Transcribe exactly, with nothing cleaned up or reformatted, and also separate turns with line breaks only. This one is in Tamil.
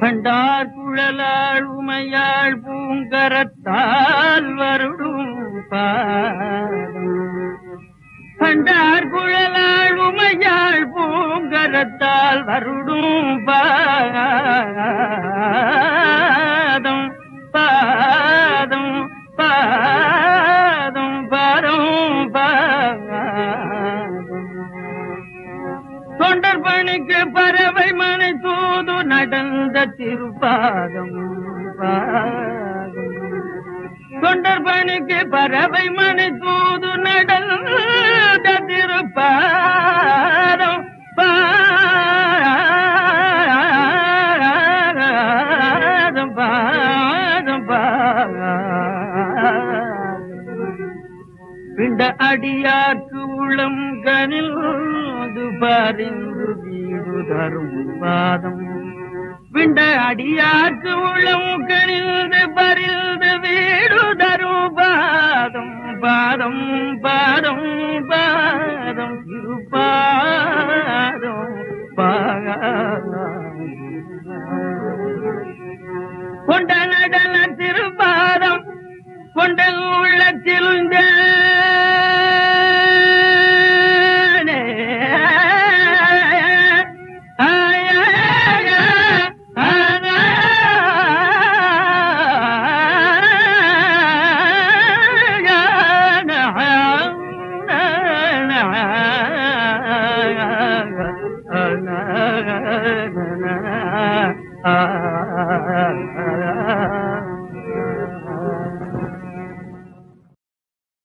பண்டார் குழலாள் உமையாள் பூங்கரத்தால் வருடும் பாதம் பண்டார் குழலாள் உமையாள் பூங்கரத்தால் வருடும் பாதம் பாதம் பாதம் பாதம் பாதம் தொண்டர் பணிக்கு பறவை மனை தூது நடந்த திருப்பாதம் பாதம் தொண்டர் பணிக்கு பறவை மனை தூது நடந்த திருப்பாதம் பாதம் பாதம் பாதம் பிண்ட அடியார்க்கு உளம் கனில் பறிந்து வீடு தரும் பாதம் பிண்ட அடியார்க்கு உளம் கனிந்து பறிந்து வீடு தரும் பாதம் பாதம் பாதம் பாதம் திருப்பாதம் பாதம்